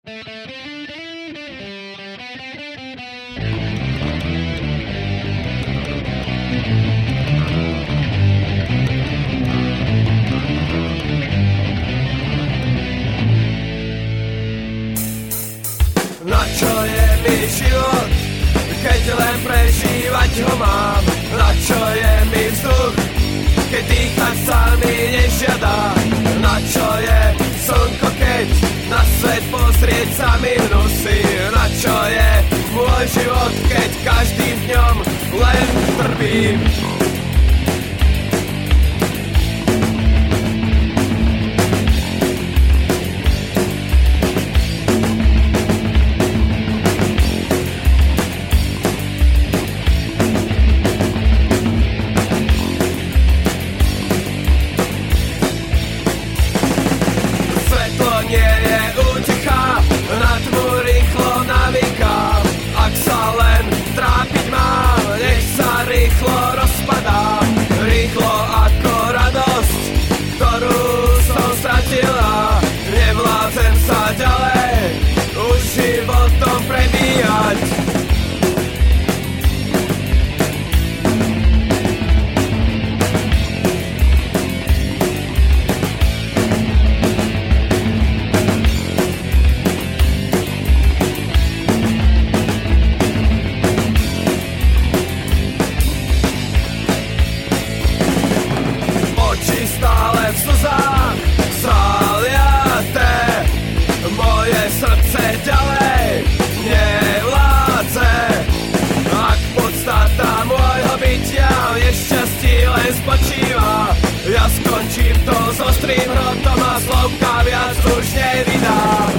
Na čo je mi život, keď len prežívať ho mám? Na čo je mi vzduch, keď dýchať sa mi nežiada? Na čo je slnko, keď na svet pozrieť sa mi hnusí? Na čo je môj život, keď každým dňom len trpím? Nie je útecha, na tmu rýchlo navykám. Ak sa len trápiť mám, nech sa rýchlo rozpadám. Rýchlo ako radosť, ktorú som stratila. Nevládzem sa ďalej už životom prebíjať. Stále v slzách zaliaté, moje srdce ďalej nevládze. Ak podstata môjho bytia v nešťastí len spočíva, ja skončím to s ostrým hrotom a slovka viac už nevydám.